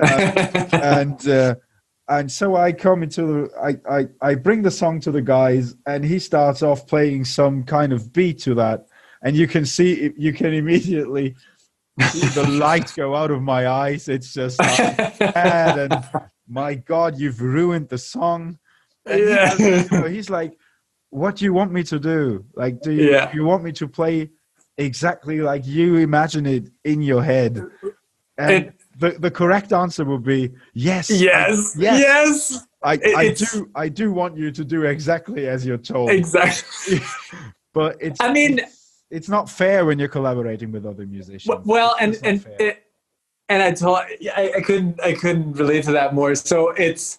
D: Uh, and uh, and so I come into the I, I I bring the song to the guys, and he starts off playing some kind of beat to that, and you can see you can immediately see the light go out of my eyes. It's just like, bad, and my God, you've ruined the song. And he
C: Yeah.
D: goes, you know, he's like, what do you want me to do? Like, do you,
C: Yeah.
D: do you want me to play exactly like you imagine it in your head? And
C: It-
D: the, the correct answer would be yes.
C: Yes.
D: I, yes.
C: Yes.
D: I,
C: It-
D: I
C: it's-
D: do. I do want you to do exactly as you're told.
C: Exactly.
D: But it's.
C: I mean,
D: it's, it's not fair when you're collaborating with other musicians.
C: well, and
D: It's not
C: and
D: fair.
C: it, and I told I, I couldn't I couldn't relate to that more. So it's.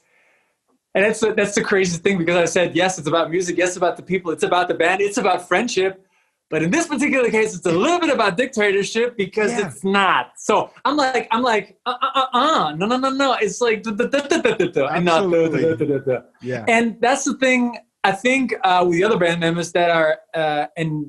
C: And that's the, that's the craziest thing because I said, yes, it's about music. Yes, it's about the people. It's about the band. It's about friendship. But in this particular case, it's a little bit about dictatorship because
D: Yeah.
C: it's not. So I'm like, I'm like, uh, uh, uh, uh. no, no, no, no. It's like, duh, duh, duh, duh, duh, duh, duh, and not duh, duh,
D: Absolutely.
C: duh, duh, duh, duh.
D: Yeah.
C: And that's the thing, I think, uh, with the other band members that are, uh, and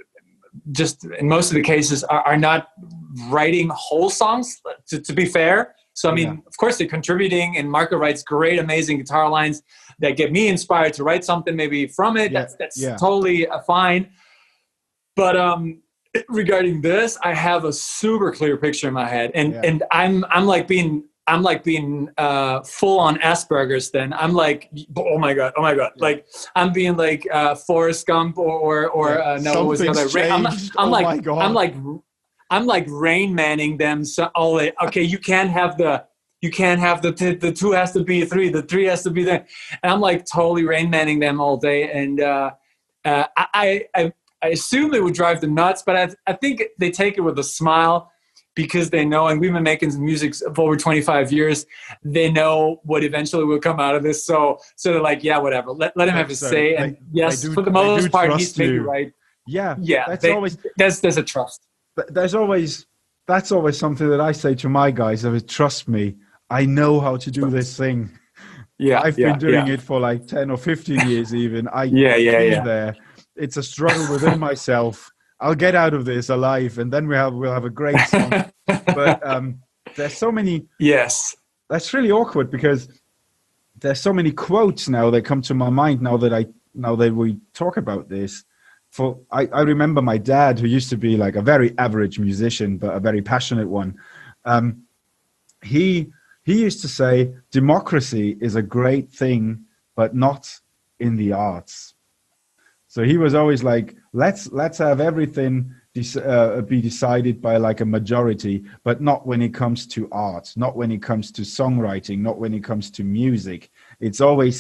C: just in most of the cases, are, are not writing whole songs, to, to be fair. So, I mean,
D: Yeah.
C: of course, they're contributing, and Marco writes great, amazing guitar lines that get me inspired to write something maybe from it.
D: Yeah,
C: That's that's
D: yeah.
C: totally uh, fine. But um, regarding this, I have a super clear picture in my head, and
D: Yeah.
C: and I'm I'm like being I'm like being uh, full on Asperger's. Then I'm like, oh my god, oh my god, like I'm being like uh, Forrest Gump or or, or
D: Yeah.
C: uh, no, what was the
D: Something's
C: other? I'm,
D: changed.
C: I'm
D: Oh
C: like
D: my God.
C: I'm like I'm like Rain Manning them. So all the, okay, you can't have the you can't have the t- the two has to be a three, the three has to be there, and I'm like totally Rain Manning them all day, and uh, uh, I I. I assume they would drive them nuts, but I, I think they take it with a smile because they know, and we've been making music for over twenty-five years. They know what eventually will come out of this. So, so they're like, yeah, whatever. Let, let him have his
D: So
C: say.
D: they-
C: And yes,
D: they do-
C: for the
D: they do
C: most part,
D: trust
C: he's maybe
D: you.
C: right.
D: Yeah,
C: Yeah,
D: That's
C: they-
D: always
C: there's there's a trust.
D: th- there's always that's always something that I say to my guys. Is trust me, I know how to do this thing.
C: Yeah,
D: I've
C: yeah,
D: been doing
C: yeah.
D: it for like ten or fifteen years even. I
C: Yeah, yeah,
D: been
C: yeah.
D: there. It's a struggle within myself. I'll get out of this alive, and then we have we'll have a great song. But um, there's so many.
C: Yes.
D: That's really awkward because there's so many quotes now that come to my mind now that I now that we talk about this. For I, I remember my dad, who used to be like a very average musician but a very passionate one. Um, he he used to say, democracy is a great thing, but not in the arts. So he was always like, let's let's have everything de- uh, be decided by like a majority, but not when it comes to art, not when it comes to songwriting, not when it comes to music. It's always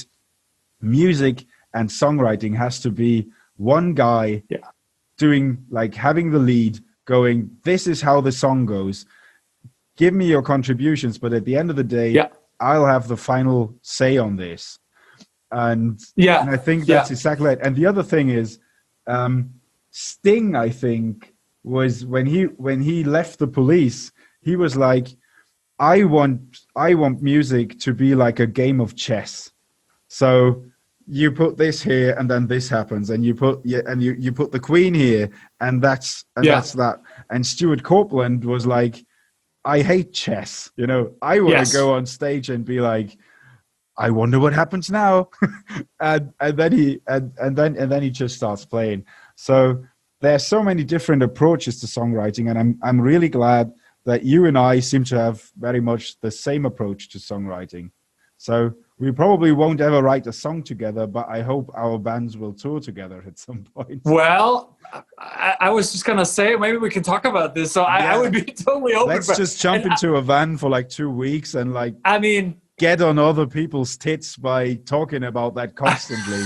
D: music and songwriting has to be one guy
C: Yeah.
D: doing like having the lead, going, this is how the song goes. Give me your contributions, but at the end of the day,
C: Yeah.
D: I'll have the final say on this. And
C: Yeah.
D: and I think that's
C: Yeah.
D: exactly it. And the other thing is, um, Sting, I think, was when he when he left the Police, he was like, I want I want music to be like a game of chess. So you put this here and then this happens, and you put yeah, and you, you put the Queen here, and that's and
C: Yeah.
D: that's that. And Stuart Copeland was like, I hate chess. You know, I want to
C: Yes.
D: go on stage and be like, I wonder what happens now. and and then he and, and then and then he just starts playing. So there's so many different approaches to songwriting, and I'm I'm really glad that you and I seem to have very much the same approach to songwriting. So we probably won't ever write a song together, but I hope our bands will tour together at some point.
C: Well, I, I was just gonna say maybe we can talk about this. So I, I
D: Yeah.
C: would be totally open.
D: Let's
C: for-
D: just jump
C: and I-
D: into a van for like two weeks and like
C: I mean,
D: get on other people's tits by talking about that constantly.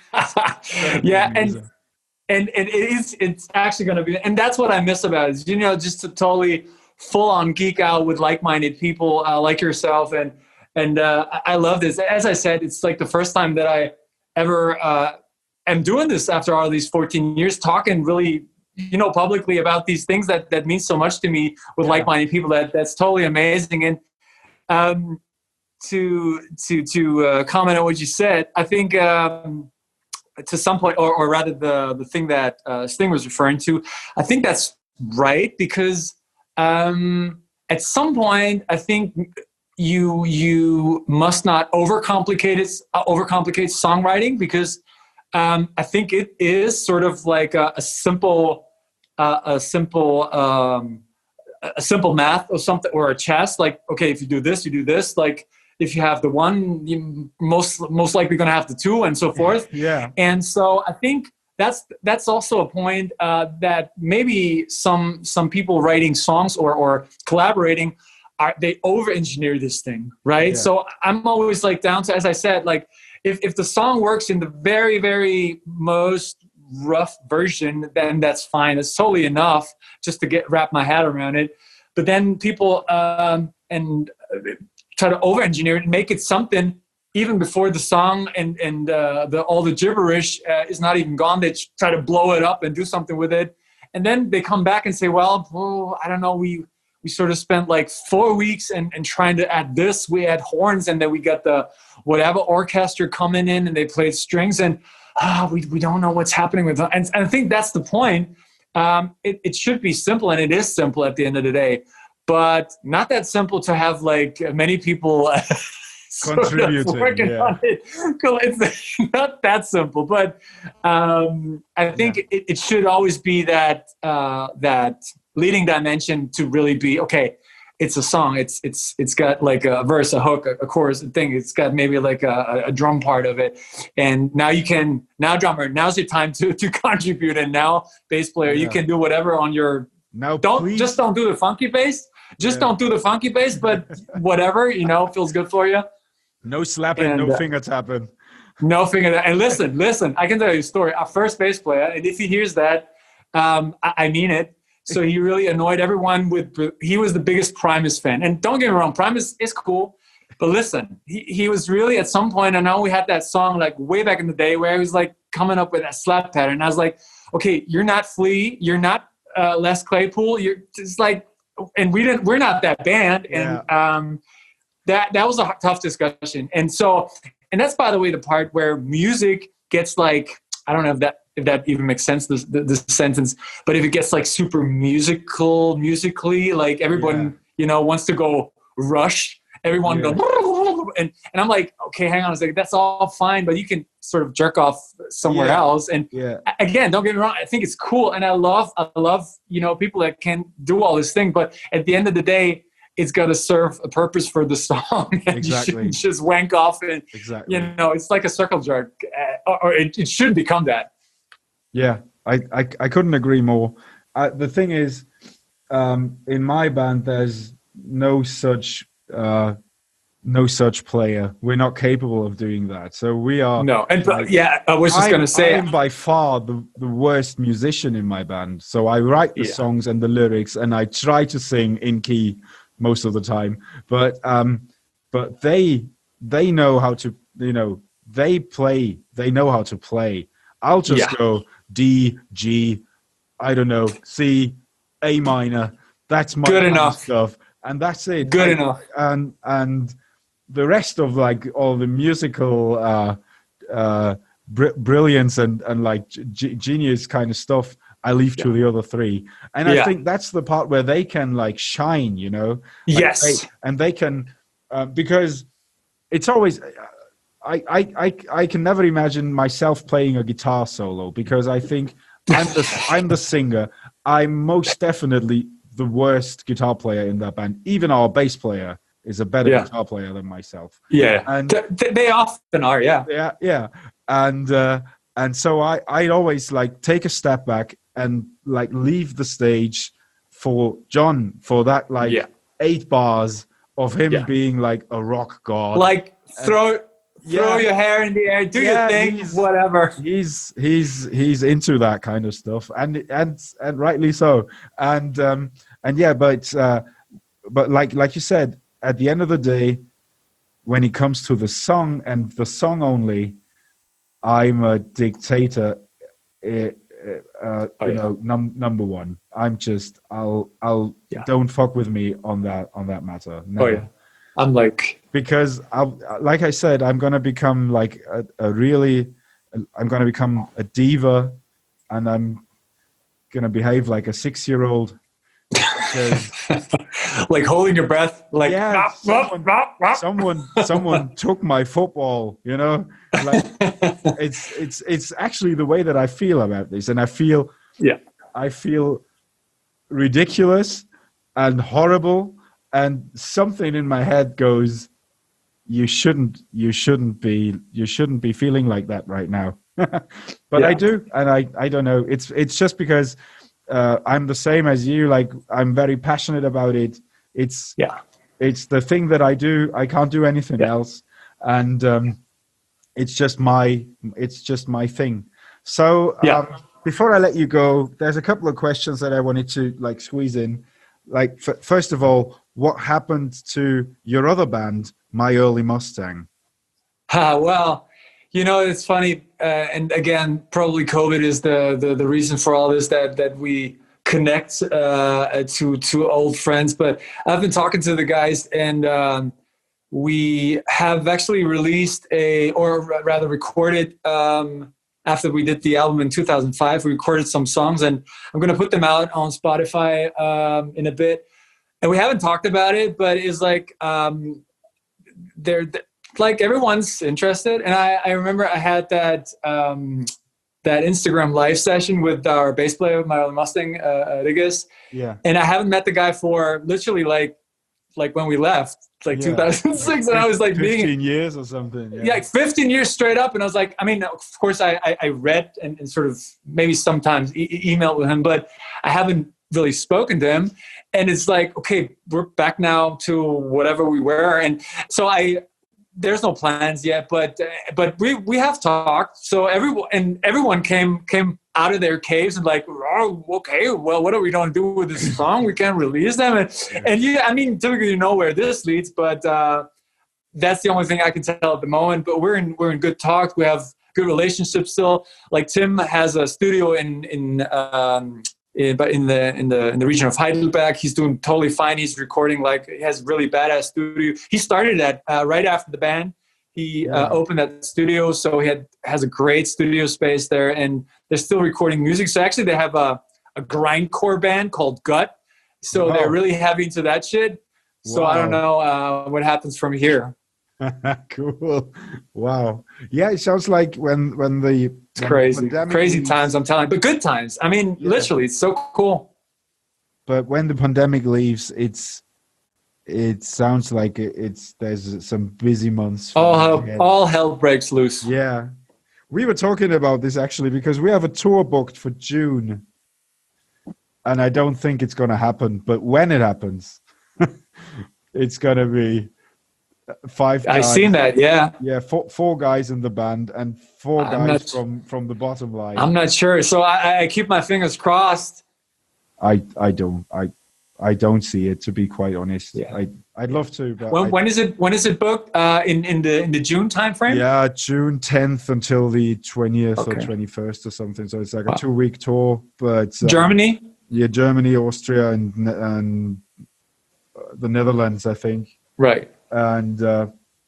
C: yeah, and
D: Amazing.
C: and and it is it's actually going to be, and that's what I miss about it, is, you know, just to totally full on geek out with like-minded people uh, like yourself, and and uh, I I love this. As I said, it's like the first time that I ever uh, am doing this after all these fourteen years, talking really, you know, publicly about these things that that mean so much to me with
D: Yeah.
C: like-minded people. That that's totally amazing. And um, to to to uh, comment on what you said, I think. Um, to some point, or, or rather the, the thing that uh, Sting was referring to, I think that's right, because um, at some point, I think you you must not overcomplicate it, uh, overcomplicate songwriting, because um, I think it is sort of like a, a simple, uh, a simple, um, a simple math or something, or a chess. Like, okay, if you do this, you do this. Like, if you have the one, you most most likely going to have the two, and so forth.
D: Yeah.
C: And so I think that's that's also a point uh, that maybe some some people writing songs or or collaborating are they over engineer this thing, right?
D: Yeah.
C: So I'm always like down to, as I said, like if if the song works in the very very most rough version, then that's fine. It's totally enough just to get wrap my head around it. But then people um, and try to over-engineer it and make it something even before the song and and uh, the all the gibberish uh, is not even gone. They try to blow it up and do something with it, and then they come back and say, "Well, oh, I don't know. We we sort of spent like four weeks and, and trying to add this. We had horns, and then we got the whatever orchestra coming in, and they played strings, and ah, we we don't know what's happening with them." And, and I think that's the point. Um, it, it should be simple, and it is simple at the end of the day. But not that simple to have like many people sort of
D: Contributing,
C: working
D: yeah.
C: on it. It's not that simple, but um, I think
D: Yeah.
C: it, it should always be that uh, that leading dimension to really be okay. It's a song. It's it's it's got like a verse, a hook, a, a chorus, a thing. It's got maybe like a, a drum part of it, and now you can now drummer. Now's your time to to contribute, and now bass player, you
D: Yeah.
C: can do whatever on your.
D: Now,
C: Don't
D: please,
C: just don't do the funky bass. Just
D: Yeah.
C: don't do the funky bass, but whatever you know feels good for you.
D: no slapping,
C: and,
D: no
C: uh,
D: finger tapping.
C: No finger. And listen, listen. I can tell you a story. Our first bass player, and if he hears that, um, I, I mean it. So he really annoyed everyone with. He was the biggest Primus fan, and don't get me wrong, Primus is cool. But listen, he, he was really at some point. I know we had that song like way back in the day where he was like coming up with that slap pattern. And I was like, okay, you're not Flea, you're not uh, Les Claypool. You're just like, and we didn't. We're not that band, and um, that that was a tough discussion. And so, and that's by the way the part where music gets like, I don't know if that if that even makes sense, this, this sentence, but if it gets like super musical, musically, like everyone,
D: Yeah.
C: you know, wants to go Rush, everyone
D: Yeah.
C: go, and, and I'm like, okay, hang on a second, that's all fine, but you can sort of jerk off somewhere
D: Yeah.
C: else. And
D: Yeah.
C: again, don't get me wrong, I think it's cool. And I love, I love, you know, people that can do all this thing, but at the end of the day, it's got to serve a purpose for the song. And
D: Exactly.
C: you shouldn't just wank off and,
D: Exactly.
C: you know, it's like a circle jerk, uh, or, or it, it should become that.
D: Yeah, I, I, I couldn't agree more. Uh, the thing is, um, in my band, there's no such uh, no such player. We're not capable of doing that. So we are.
C: No, and
D: like,
C: yeah, I was just
D: I'm,
C: gonna say,
D: I'm by far the, the worst musician in my band. So I write the
C: Yeah.
D: songs and the lyrics, and I try to sing in key most of the time. But um, but they they know how to, you know, they play. They know how to play. I'll just
C: Yeah.
D: go D, G, I don't know, C, A minor. That's my
C: Good
D: kind of
C: enough.
D: stuff, and that's it.
C: Good
D: Like,
C: enough.
D: And and the rest of like all the musical uh, uh, br- brilliance and and like g- genius kind of stuff, I leave to the other three. And I
C: Yeah.
D: think that's the part where they can like shine, you know. Like,
C: Yes.
D: they- and they can uh, because it's always. I, I, I, I can never imagine myself playing a guitar solo because I think I'm the I'm the singer. I'm most definitely the worst guitar player in that band. Even our bass player is a better
C: Yeah.
D: guitar player than myself.
C: Yeah,
D: And
C: Th- th- they often are. Yeah,
D: yeah, yeah, and uh, and so I I always like take a step back and like leave the stage for John for that like
C: Yeah.
D: eight bars of him
C: Yeah.
D: being like a rock god.
C: like throw throw
D: Yeah.
C: your hair in the air, do
D: Yeah,
C: your thing,
D: he's-
C: whatever.
D: he's he's he's into that kind of stuff, and and and rightly so. And um and yeah, but uh, but like like you said, at the end of the day, when it comes to the song and the song only, I'm a dictator. Uh, uh,
C: Oh,
D: you
C: yeah.
D: know, num- number one. I'm just I'll I'll
C: Yeah.
D: don't fuck with me on that on that matter.
C: Oh
D: Never.
C: yeah, I'm like,
D: Because I, like I said, I'm gonna become like a, a really, I'm gonna become a diva, and I'm gonna behave like a six-year-old. Because
C: like holding your breath, like
D: Yeah,
C: "Wop, wop,
D: someone-
C: wop, wop."
D: someone, someone took my football. You know, like it's it's it's actually the way that I feel about this, and I feel
C: Yeah.
D: I feel ridiculous and horrible, and something in my head goes, you shouldn't you shouldn't be you shouldn't be feeling like that right now. But I
C: Yeah.
D: do, and I I don't know, it's it's just because uh, I'm the same as you. Like, I'm very passionate about it. It's
C: Yeah.
D: it's the thing that I do. I can't do anything
C: Yeah.
D: else, and um, it's just my it's just my thing. So
C: Yeah.
D: um, before I let you go, there's a couple of questions that I wanted to like squeeze in. Like, f- first of all, what happened to your other band, My Early Mustang?
C: Ah, well, you know, it's funny, uh, and again, probably COVID is the, the the reason for all this, that that we connect uh, to to old friends. But I've been talking to the guys, and um, we have actually released a, or ra- rather recorded, um, after we did the album in two thousand five. We recorded some songs, and I'm going to put them out on Spotify um, in a bit. And we haven't talked about it, but it's like um, they're. like everyone's interested, and I, I remember I had that um, that Instagram live session with our bass player, my Mustang, uh, Rigas,
D: Yeah.
C: and I haven't met the guy for literally like like when we left, like
D: Yeah.
C: two thousand six, and I was like meeting
D: fifteen years or something. Yeah.
C: yeah, like fifteen years straight up. And I was like, I mean, of course I, I, I read and, and sort of maybe sometimes e- emailed with him, but I haven't really spoken to him. And it's like, okay, we're back now to whatever we were. And so I, there's no plans yet, but, but we, we have talked. So everyone, and everyone came, came out of their caves and like, oh, okay, well, what are we going to do with this song? We can't release them. And, and yeah, I mean, typically you know where this leads, but, uh, that's the only thing I can tell at the moment, but we're in we're in good talks. We have good relationships still. Like Tim has a studio in in um in, but in the in the in the region of Heidelberg. He's doing totally fine. He's recording like he has really badass studio. He started that uh, right after the band. He uh, opened that studio, so he had has a great studio space there, and they're still recording music. So actually, they have a a grindcore band called Gut. So
D: Wow.
C: they're really heavy into that shit. So I don't know uh, what happens from here.
D: Cool. Wow. Yeah, it sounds like when when the
C: It's crazy, crazy
D: leaves,
C: times. I'm telling you, but good times. I mean,
D: Yeah.
C: literally, it's so cool.
D: But when the pandemic leaves, it's it sounds like it- it's there's some busy months.
C: All hell,
D: ahead.
C: all hell breaks loose.
D: Yeah, we were talking about this actually because we have a tour booked for June, and I don't think it's gonna happen. But when it happens, it's gonna be five.
C: I've
D: guys.
C: seen that. Yeah,
D: Yeah, four, four guys in the band and four
C: I'm
D: guys
C: not-
D: from from the bottom line.
C: I'm not sure. So I, I keep my fingers crossed.
D: I I don't I I don't see it, to be quite honest.
C: Yeah.
D: I I'd love to, but
C: When
D: I-
C: when is it? When is it booked? Uh, in in the in the June timeframe.
D: yeah, June tenth until the twentieth or
C: Okay.
D: twenty-first or something. So it's like
C: Wow.
D: a two week tour. But uh,
C: Germany.
D: yeah, Germany, Austria, and and uh, the Netherlands, I think.
C: Right.
D: And uh,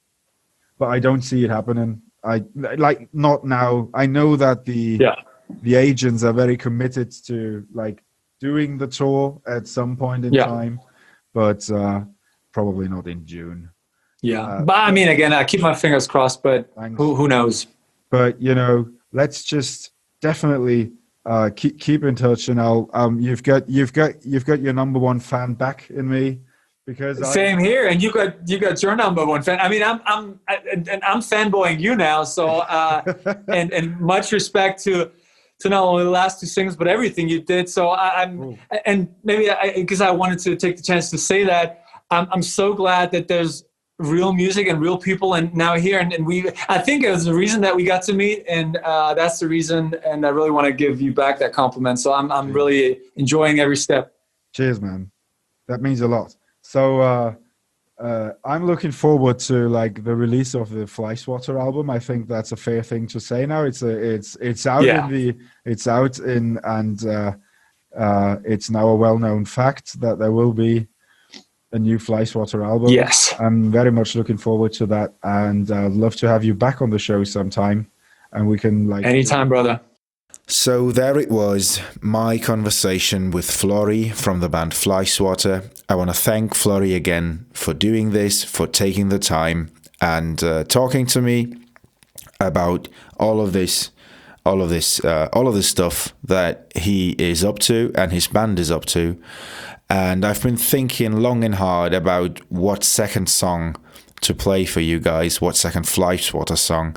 D: but I don't see it happening. I like not now. I know that the
C: Yeah.
D: the agents are very committed to like doing the tour at some point in
C: Yeah.
D: time, but uh, probably not in June.
C: Yeah.
D: Uh,
C: but I mean, again, I keep my fingers crossed. But
D: Thanks.
C: who who knows?
D: But you know, let's just definitely uh, keep keep in touch, and I'll um you've got you've got you've got your number one fan back in me, because I,
C: Same here, and you got you got your number one fan. I mean, I'm I'm I, and and I'm fanboying you now. So uh, and and much respect to to not only the last two singles, but everything you did. So I, I'm
D: Cool.
C: and maybe because I, I wanted to take the chance to say that I'm I'm so glad that there's real music and real people and now here and, and we I think it was the reason that we got to meet, and uh, that's the reason. And I really want to give you back that compliment. So I'm I'm really enjoying every step.
D: Cheers, man. That means a lot. So uh, uh, I'm looking forward to like the release of the Fly Swatter album. I think that's a fair thing to say now. It's a, it's it's out
C: Yeah.
D: in the it's out in and uh, uh, it's now a well-known fact that there will be a new Fly Swatter album.
C: Yes.
D: I'm very much looking forward to that, and I'd love to have you back on the show sometime, and we can like
C: Anytime, brother.
A: So there it was, my conversation with Florrie from the band Fly Swatter. I want to thank Florrie again for doing this, for taking the time and uh, talking to me about all of this, all of this, uh, all of this stuff that he is up to and his band is up to. And I've been thinking long and hard about what second song to play for you guys, what second Fly Swatter song,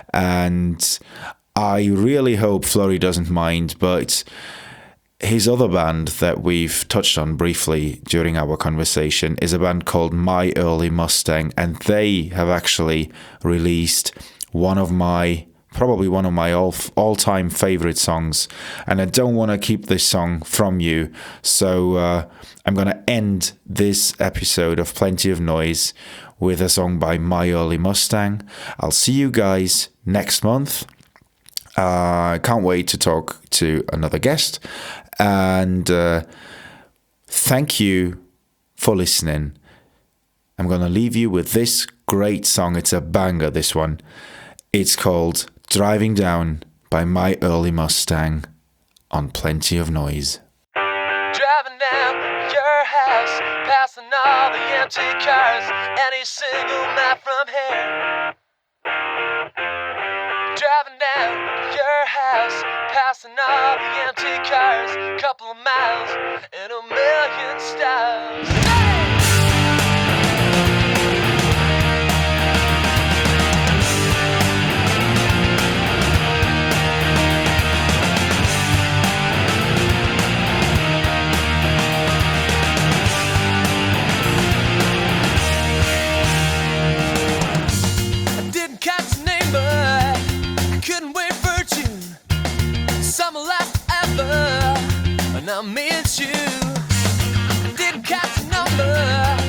A: and I really hope Florrie doesn't mind, but his other band that we've touched on briefly during our conversation is a band called My Early Mustang, and they have actually released one of my, probably one of my all, all-time favorite songs, and I don't want to keep this song from you, so uh, I'm going to end this episode of Plenty of Noise with a song by My Early Mustang. I'll see you guys next month. I uh, can't wait to talk to another guest, and uh, thank you for listening. I'm going to leave you with this great song. It's a banger, this one. It's called Driving Down by My Early Mustang on Plenty of Noise.
B: Driving down your house, passing all the empty cars, any single mile from here. Driving down to your house, passing all the empty cars, couple of miles and a million stars. Hey! I didn't catch the name, but I couldn't wait for June. Summer lasts forever, and I miss you. Didn't catch the number,